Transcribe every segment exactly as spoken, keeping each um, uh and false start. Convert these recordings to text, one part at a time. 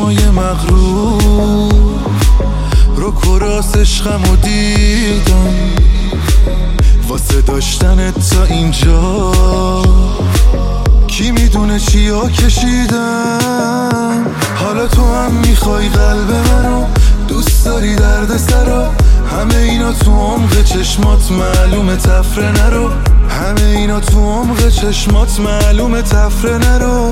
چشمای مغرور رو کراس عشقمو دیدم واسه داشتن تا اینجا کی میدونه چیا کشیدم. حالا تو هم میخوای قلب منو، دوست داری درد سرا، همه اینا تو عمق چشمات معلومه تفره نرو، همه اینا تو عمق چشمات معلومه تفره نرو.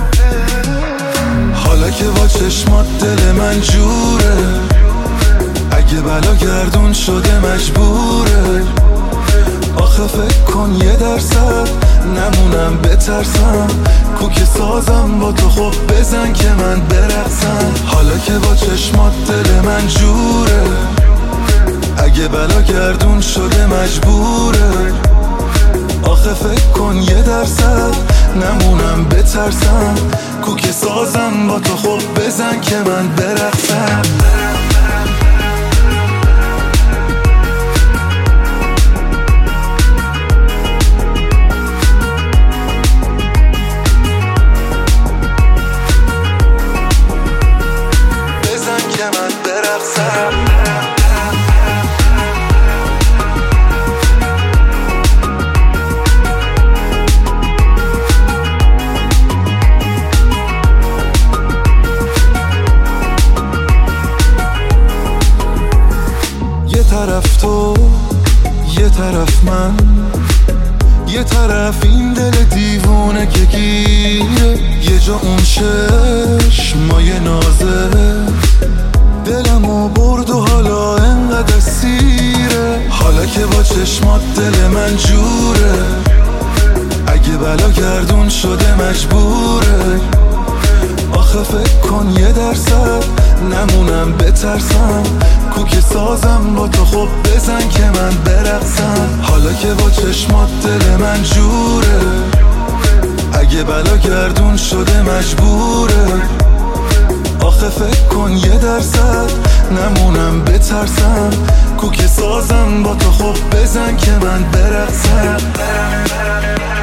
حالا که با چشمات دل من جوره، اگه بلا گردون شده مجبوره. آخه فکر کن یه درصد نمونم بترسم، کوک سازم با تو، خب بزن که من برقصم. حالا که با چشمات دل من جوره، اگه بلا گردون شده مجبوره. آخه فکر کن یه درصد نمونم بترسم، کوک سازم با تو، خب بزن که من برقصم. یه طرف تو، یه طرف من، یه طرف این دل دیوونه که گیره، یه جا اون چشمای نازه دلمو برد و حالا انقدر سیره. حالا که با چشمات دل من جوره، اگه بلا گردون شده مجبوره. آخه فکر کن یه درصد نمونم بترسم، کوک سازم با تو، خب بزن که من برقصم. حالا که با چشمات دل من جوره، اگه بلا گردون شده مجبوره. آخه فکر کن یه درصد نمونم بترسم، کوک سازم با تو، خب بزن که من برقصم.